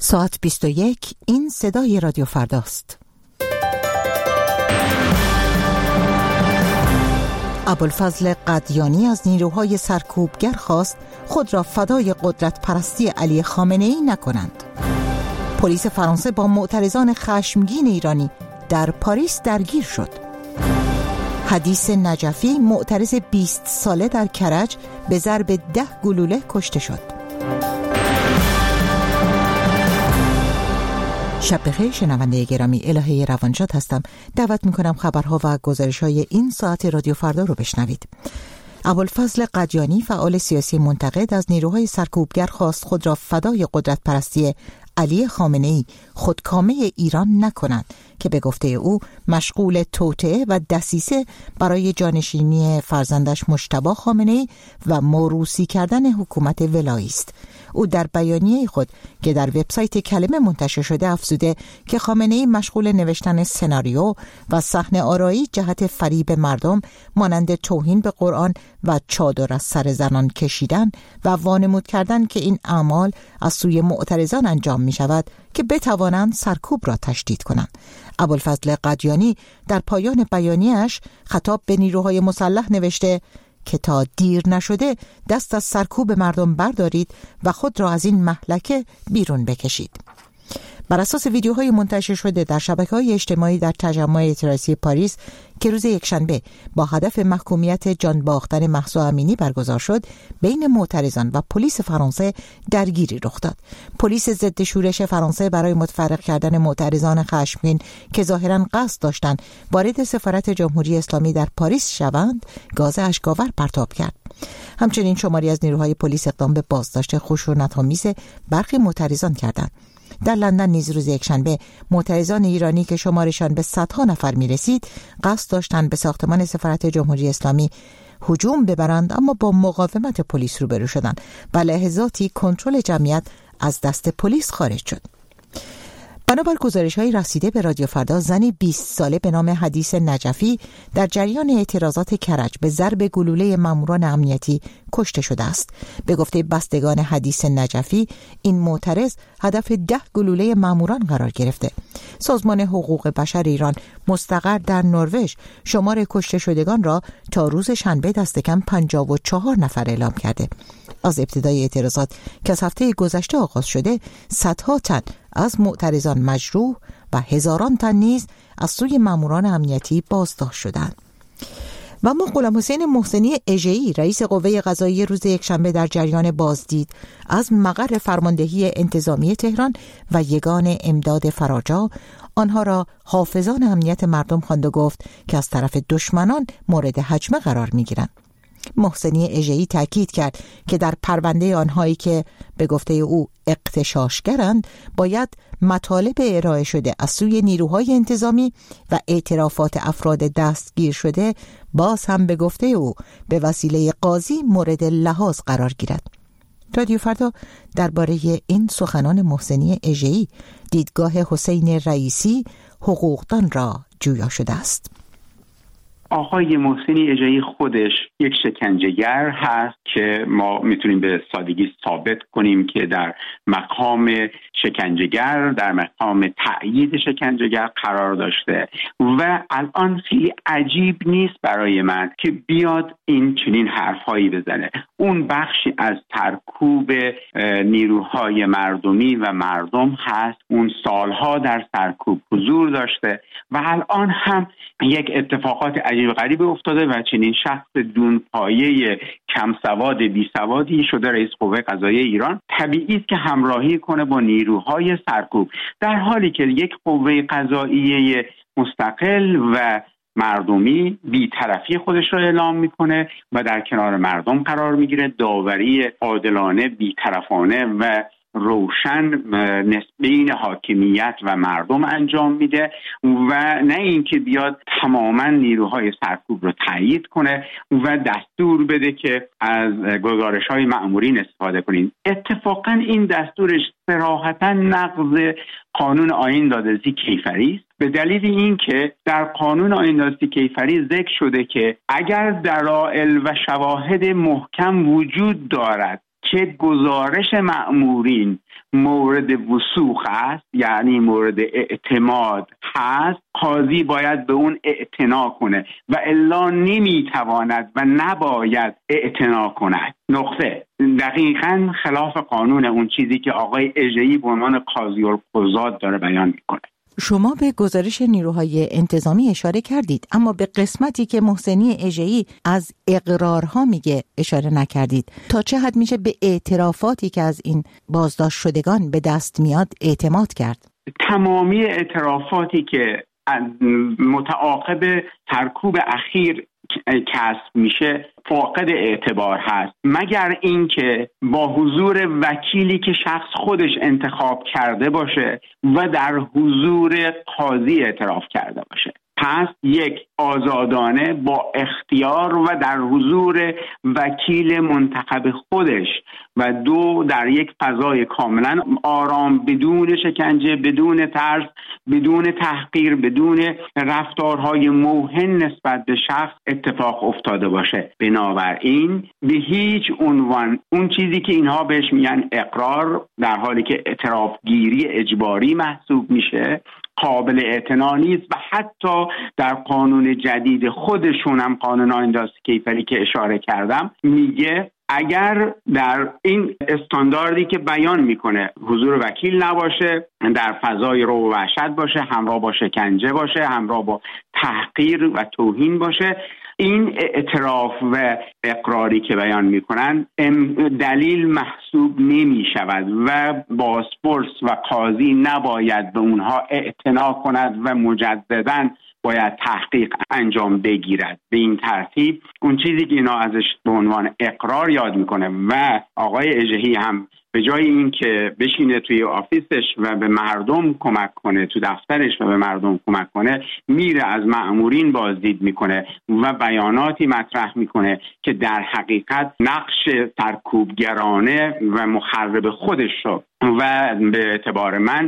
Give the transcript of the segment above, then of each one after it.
ساعت 21 این صدای رادیو فرداست. ابوالفضل قدیانی از نیروهای سرکوبگر خواست خود را فدای قدرت پرستی علی خامنه‌ای نکنند. پلیس فرانسه با معترضان خشمگین ایرانی در پاریس درگیر شد. حدیث نجفی معترض 20 ساله در کرج به ضرب 10 گلوله کشته شد. شب بخیر شنونده گرامی، الهه روانشاد هستم. دعوت میکنم خبرها و گزارش‌های این ساعت رادیو فردا رو بشنوید. ابوالفضل قدیانی فعال سیاسی منتقد از نیروهای سرکوبگر خواست خود را فدای قدرت پرستی علی خامنه‌ای خودکامه ایران نکنند که به گفته او مشغول توطئه و دسیسه برای جانشینی فرزندش مجتبی خامنه‌ای و موروثی کردن حکومت ولایی است. او در بیانیه خود که در وبسایت کلمه منتشر شده افزوده که خامنه‌ای مشغول نوشتن سناریو و صحنه آرایی جهت فریب مردم مانند توهین به قرآن و چادر از سر زنان کشیدن و وانمود کردن که این اعمال از سوی معترضان انجام می شود که بتوانند سرکوب را تشدید کنند. ابوالفضل قدیانی در پایان بیانیه‌اش خطاب به نیروهای مسلح نوشته که تا دیر نشده دست از سرکوب مردم بردارید و خود را از این مهلکه بیرون بکشید. بر اساس ویدیوهای منتشر شده در شبکه‌های اجتماعی در تجمع اعتراضی پاریس که روز یکشنبه با هدف محکومیت جان باختن مهسا امینی برگزار شد، بین معترضان و پلیس فرانسه درگیری رخ داد. پلیس ضد شورش فرانسه برای متفرق کردن معترضان خشمگین که ظاهراً قصد داشتند وارد سفارت جمهوری اسلامی در پاریس شوند، گاز اشک‌آور پرتاب کرد. همچنین شماری از نیروهای پلیس اقدام به بازداشت خشونت‌آمیز برخی معترضان کردند. در لندن نیز روز یکشنبه معترضان ایرانی که شمارشان به صدها نفر می رسید قصد داشتند به ساختمان سفارت جمهوری اسلامی هجوم ببرند، اما با مقاومت پلیس روبرو شدند و لحظاتی کنترل جمعیت از دست پلیس خارج شد. بنابر گزارش‌های رسیده به رادیو فردا، زنی 20 ساله به نام حدیث نجفی در جریان اعتراضات کرج به ضرب گلوله ماموران امنیتی کشته شده است. به گفته بستگان حدیث نجفی، این معترض هدف 10 گلوله ماموران قرار گرفته. سازمان حقوق بشر ایران مستقر در نروژ شمار کشته شدگان را تا روز شنبه دست کم 54 نفر اعلام کرده. از ابتدای اعتراضات که از هفته گذشته آغاز شده، صدها تن از معترضان مجروح و هزاران تن نیز از سوی ماموران امنیتی بازداشت شدند. و اما غلامحسین محسنی اژه‌ای رئیس قوه قضاییه روز یکشنبه در جریان بازدید از مقر فرماندهی انتظامی تهران و یگان امداد فراجا آنها را حافظان امنیت مردم خواند و گفت که از طرف دشمنان مورد هجمه قرار می‌گیرند. محسنی اژه‌ای تاکید کرد که در پرونده آنهایی که به گفته او اغتشاشگرند باید مطالب ارائه شده از سوی نیروهای انتظامی و اعترافات افراد دستگیر شده باز هم به گفته او به وسیله قاضی مورد لحاظ قرار گیرد. رادیو فردا درباره این سخنان محسنی اژه‌ای دیدگاه حسین رئیسی حقوقدان را جویا شده است. آقای محسنی اژه‌ای خودش یک شکنجهگر هست که ما میتونیم به سادگی ثابت کنیم که در مقام شکنجهگر، در مقام تأیید شکنجهگر قرار داشته و الان خیلی عجیب نیست برای من که بیاد این چنین حرفهایی بزنه. اون بخشی از سرکوب نیروهای مردمی و مردم هست، اون سالها در سرکوب حضور داشته و الان هم یک اتفاقات عجیب غریب افتاده و چنین شخص دون پایه کم سواد بی سوادی شده رئیس قوه قضاییه ایران. طبیعی است که همراهی کنه با نیروهای سرکوب، در حالی که یک قوه قضاییه مستقل و مردمی بی‌طرفی خودش را اعلام میکنه و در کنار مردم قرار میگیره، داوری عادلانه، بی‌طرفانه و روشن بین حاکمیت و مردم انجام میده و نه اینکه بیاد تماما نیروهای سرکوب رو تایید کنه و دستور بده که از گزارش‌های مأمورین استفاده کنین. اتفاقا این دستورش صراحتا نقض قانون آیین-دادرسی کیفری است، به دلیل اینکه در قانون آیین-دادرسی کیفری ذکر شده که اگر دلایل و شواهد محکم وجود دارد که گزارش مأمورین مورد وثوق است، یعنی مورد اعتماد هست، قاضی باید به اون اعتنا کنه و الا نمیتواند و نباید اعتنا کند. نقطه. دقیقاً خلاف قانون اون چیزی که آقای اژه‌ای به عنوان قاضی القضات داره بیان میکنه. شما به گزارش نیروهای انتظامی اشاره کردید، اما به قسمتی که محسنی اژه‌ای از اقرارها میگه اشاره نکردید. تا چه حد میشه به اعترافاتی که از این بازداشت شدگان به دست میاد اعتماد کرد؟ تمامی اعترافاتی که متعاقب سرکوب اخیر کسب میشه فاقد اعتبار هست، مگر اینکه با حضور وکیلی که شخص خودش انتخاب کرده باشه و در حضور قاضی اعتراف کرده باشه. پس یک، آزادانه با اختیار و در حضور وکیل منتخب خودش، و دو، در یک فضای کاملا آرام، بدون شکنجه، بدون ترس، بدون تحقیر، بدون رفتارهای موهن نسبت به شخص اتفاق افتاده باشه. بنابراین به هیچ عنوان اون چیزی که اینها بهش میگن اقرار، در حالی که اعتراف گیری اجباری محسوب میشه، قابل اعتنا نیست و حتی در قانون جدید خودشون هم، قانون آینداسی کیفری که اشاره کردم، میگه اگر در این استانداردی که بیان میکنه حضور وکیل نباشه، در فضای رعب و وحشت باشه، همراه با شکنجه باشه، همراه با تحقیر و توهین باشه، این اعتراف و اقراری که بیان میکنن دلیل محسوب نمی شود و بازپرس و قاضی نباید به اونها اعتنا کند و مجدداً باید تحقیق انجام بگیرد. به این ترتیب اون چیزی که اینا ازش به عنوان اقرار یاد میکنه و آقای اژه‌ای هم به جای این که بشینه توی آفیسش و به مردم کمک کنه، تو دفترش و به مردم کمک کنه، میره از مأمورین بازدید میکنه و بیاناتی مطرح میکنه که در حقیقت نقش سرکوبگرانه و مخرب خودش رو و به اعتبار من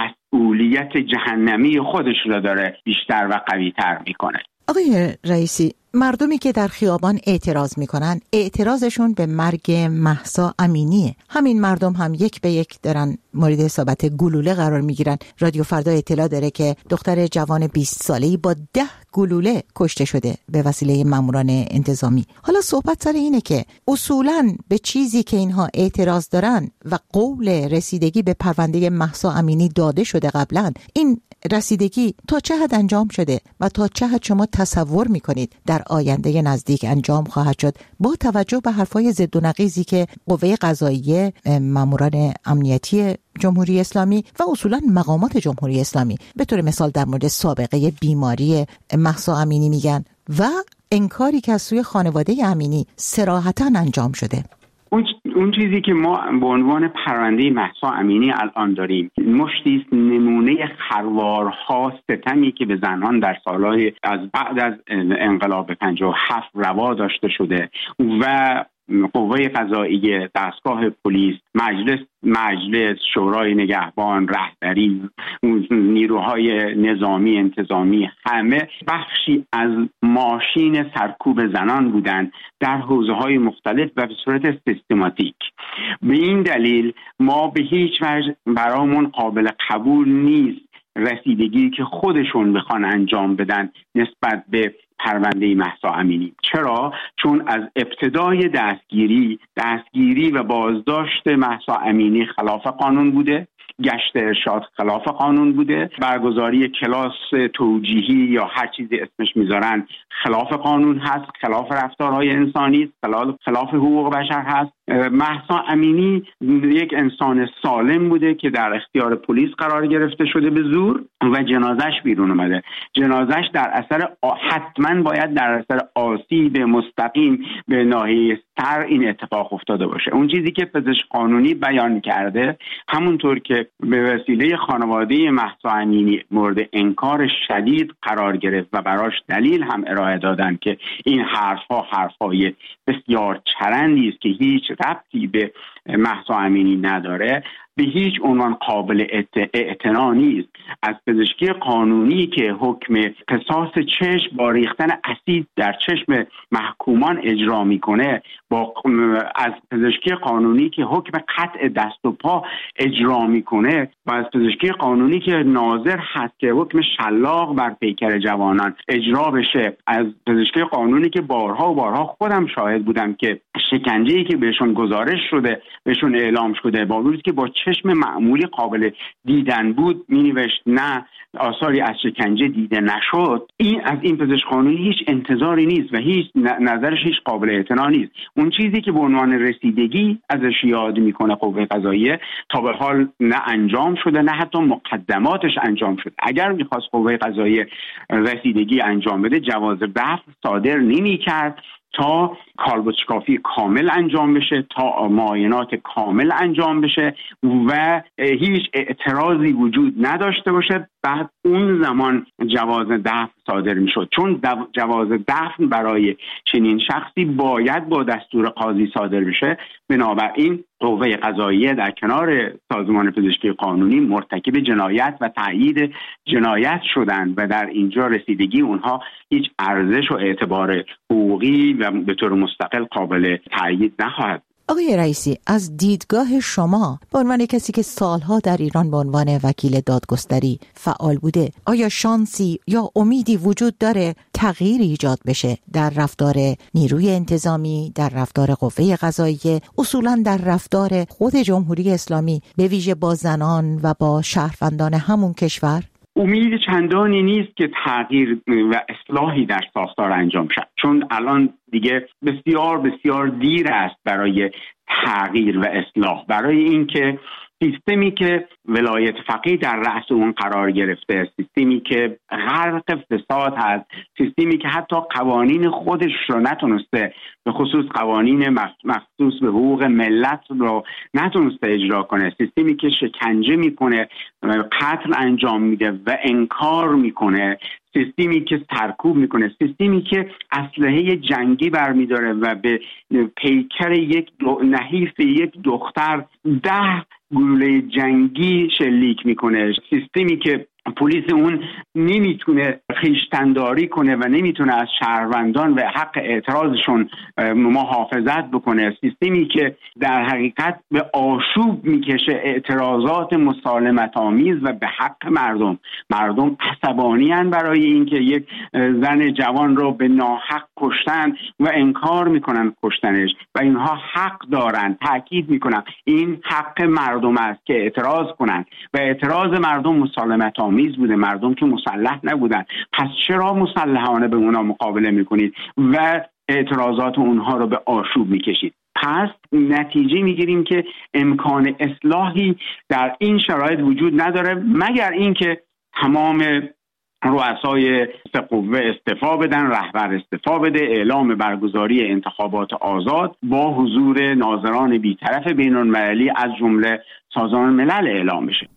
مسئولیت جهنمی خودش رو داره بیشتر و قوی‌تر میکنه. آقای رئیسی، مردمی که در خیابان اعتراض میکنن، اعتراضشون به مرگ مهسا امینیه. همین مردم هم یک به یک دارن مورد اصابت گلوله قرار میگیرن. رادیو فردا اطلاع داره که دختر جوان 20 ساله‌ای با 10 گلوله کشته شده به وسیله ماموران انتظامی. حالا صحبت سر اینه که اصولاً به چیزی که اینها اعتراض دارن و قول رسیدگی به پرونده مهسا امینی داده شده قبلاً، این رسیدگی تا چه حد انجام شده و تا چه حد شما تصور میکنید در آینده نزدیک انجام خواهد شد، با توجه به حرفای ضد و نقیضی که قوه قضاییه، ماموران امنیتی جمهوری اسلامی و اصولا مقامات جمهوری اسلامی به طور مثال در مورد سابقه بیماری مهسا امینی میگن و انکاری که از سوی خانواده امینی صراحتاً انجام شده؟ اون چیزی که ما به عنوان پرونده مهسا امینی الان داریم مشتی نمونه خروارها ستمی که به زنان در سالهای از بعد از انقلاب 57 روا داشته شده و قوه قضاییه، دستگاه پلیس، مجلس، شورای نگهبان، رهبری، نیروهای نظامی انتظامی، همه بخشی از ماشین سرکوب زنان بودند در حوزه‌های مختلف و به صورت سیستماتیک. به این دلیل ما به هیچ وجه برامون قابل قبول نیست رسیدگی که خودشون بخوان انجام بدن نسبت به پرونده مهسا امینی. چرا؟ چون از ابتدای دستگیری و بازداشت مهسا امینی خلاف قانون بوده، گشت ارشاد خلاف قانون بوده، برگزاری کلاس توجیهی یا هر چیزی اسمش میذارن خلاف قانون هست، خلاف رفتارهای انسانی است، خلاف حقوق بشر هست. مهسا امینی یک انسان سالم بوده که در اختیار پلیس قرار گرفته شده به زور و جنازش بیرون اومده. جنازش در اثر حتما باید در اثر آسیب مستقیم به ناحیه سر این اتفاق افتاده باشه. اون چیزی که پزشک قانونی بیان کرده، همونطور که به وسیله خانواده مهسا امینی مورد انکار شدید قرار گرفت و براش دلیل هم ارائه دادن که این حرفای بسیار چرندی است که هیچ ربطی به مهسا امینی نداره، به هیچ عنوان قابل اعتنا نیست. از پزشکی قانونی که حکم قصاص چشم با ریختن اسید در چشم محکومان اجرا میکنه، از پزشکی قانونی که حکم قطع دست و پا اجرا میکنه و از پزشکی قانونی که ناظر هست که حکم شلاق بر پیکر جوانان اجرا بشه، از پزشکی قانونی که بارها و بارها خودم شاهد بودم که شکنجه‌ای که بهشون گزارش شده، بهشون اعلام شده، با وجودی که با چشم معمولی قابل دیدن بود، مینوشت نه آثاری از شکنجه دیده نشد. این از این پزشک قانونی هیچ انتظاری نیست و هیچ نظرش هیچ قابل اعتنا نیست. اون چیزی که به عنوان رسیدگی ازش یاد میکنه قوه قضاییه تا به حال نه انجام شده، نه حتی مقدماتش انجام شده. اگر میخواست قوه قضاییه رسیدگی انجام بده، جواز دفع صادر نمیکرد تا کالبدشکافی کامل انجام بشه، تا معاینات کامل انجام بشه و هیچ اعتراضی وجود نداشته باشه. بعد اون زمان جواز دفع صادر میشد، چون جواز دفع برای چنین شخصی باید با دستور قاضی صادر بشه. بنابراین قوه قضاییه در کنار سازمان پزشکی قانونی مرتکب جنایت و تأیید جنایت شدند و در اینجا رسیدگی اونها هیچ ارزش و اعتبار حقوقی و به طور مستقل قابل تأیید نخواهد. آقای رئیسی، از دیدگاه شما به عنوان کسی که سالها در ایران به عنوان وکیل دادگستری فعال بوده، آیا شانسی یا امیدی وجود داره تغییری ایجاد بشه در رفتار نیروی انتظامی، در رفتار قوه قضاییه، اصولاً در رفتار خود جمهوری اسلامی به ویژه با زنان و با شهروندان همون کشور؟ امید چندانی نیست که تغییر و اصلاحی در ساختار انجام شد، چون الان دیگه بسیار بسیار دیر است برای تغییر و اصلاح، برای اینکه سیستمی که ولایت فقیه در رأس اون قرار گرفته، سیستمی که غرق فساد هست، سیستمی که حتی قوانین خودش رو نتونسته، به خصوص قوانین مخصوص به حقوق ملت رو نتونسته اجرا کنه، سیستمی که شکنجه میکنه، قتل انجام میده و انکار میکنه، سیستمی که سرکوب میکنه، سیستمی که اسلحه جنگی برمیداره و به پیکر نحیف یک دختر 10 گلوله جنگی شلیک میکنه، سیستمی که پلیس اون نمیتونه خویشتنداری کنه و نمیتونه از شهروندان و حق اعتراضشون محافظت بکنه، سیستمی که در حقیقت به آشوب میکشه اعتراضات مسالمت آمیز و به حق مردم عصبانی‌اند برای اینکه یک زن جوان رو به ناحق کشتن و انکار میکنن کشتنش و اینها حق دارن. تاکید میکنم این حق مردم است که اعتراض کنن و اعتراض مردم مسالمت آمیز بوده، مردم که مسلح نبودن. پس چرا مسلحانه به اونا مقابله میکنید و اعتراضات اونها رو به آشوب میکشید؟ پس نتیجه میگیریم که امکان اصلاحی در این شرایط وجود نداره مگر اینکه تمام رؤسای قوه استعفا بدن، رهبر استعفا بده، اعلام برگزاری انتخابات آزاد با حضور ناظران بی‌طرف بین‌المللی از جمله سازمان ملل اعلام بشه.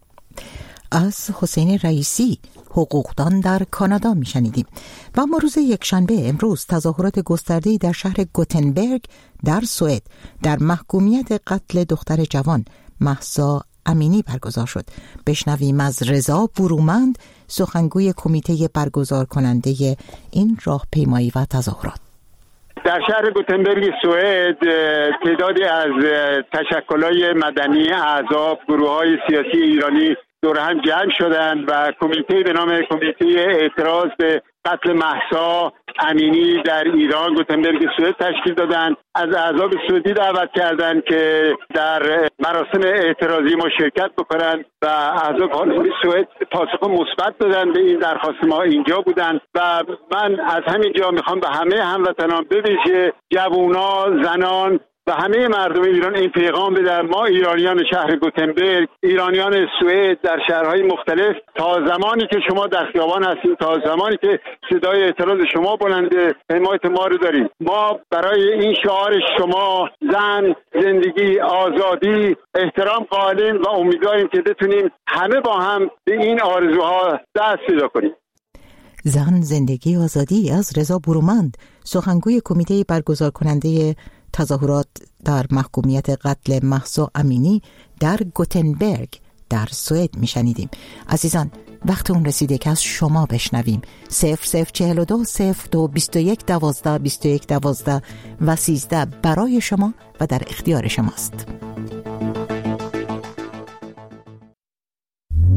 از حسین رئیسی، حقوقدان در کانادا میشنیدیم. و ما روز یکشنبه امروز تظاهرات گسترده‌ای در شهر گوتنبرگ در سوئد در محکومیت قتل دختر جوان مهسا امینی برگزار شد. بشنویم از رضا برومند، سخنگوی کمیته برگزار کننده این راهپیمایی و تظاهرات. در شهر گوتنبرگ سوئد تعدادی از تشکل‌های مدنی، احزاب، گروه‌های سیاسی ایرانی دور هم جمع شدند و کمیته به نام کمیته اعتراض به قتل مهسا امینی در ایران گوتنبرگ سوئد تشکیل دادند. از احزاب سعودی دعوت کردند که در مراسم اعتراضی ما شرکت بکنند و احزاب پارلمانی سوئد پاسخ مثبت دادند به این درخواست ما. اینجا بودند و من از همین جا میخوام به همه هموطنان، به ویژه جوونا، زنان و همه مردم ایران این پیغام بدم: ما ایرانیان شهر گوتنبرگ، ایرانیان سوئد در شهرهای مختلف، تا زمانی که شما در خیابان هستید، تا زمانی که صدای اعتراض شما بلنده، حمایت ما رو داریم. ما برای این شعار شما، زن، زندگی، آزادی، احترام قائلیم و امیدواریم که بتونیم همه با هم به این آرزوها دست پیدا کنیم. زن، زندگی، آزادی از رضا برومند، سخنگوی کمیته برگزار کننده تظاهرات در محکومیت قتل مهسا امینی در گوتنبرگ در سوئد میشنیدیم. عزیزان، وقت اون رسیده که از شما بشنویم. 0042 02 21 12 21 12 و 13 برای شما و در اختیار شماست.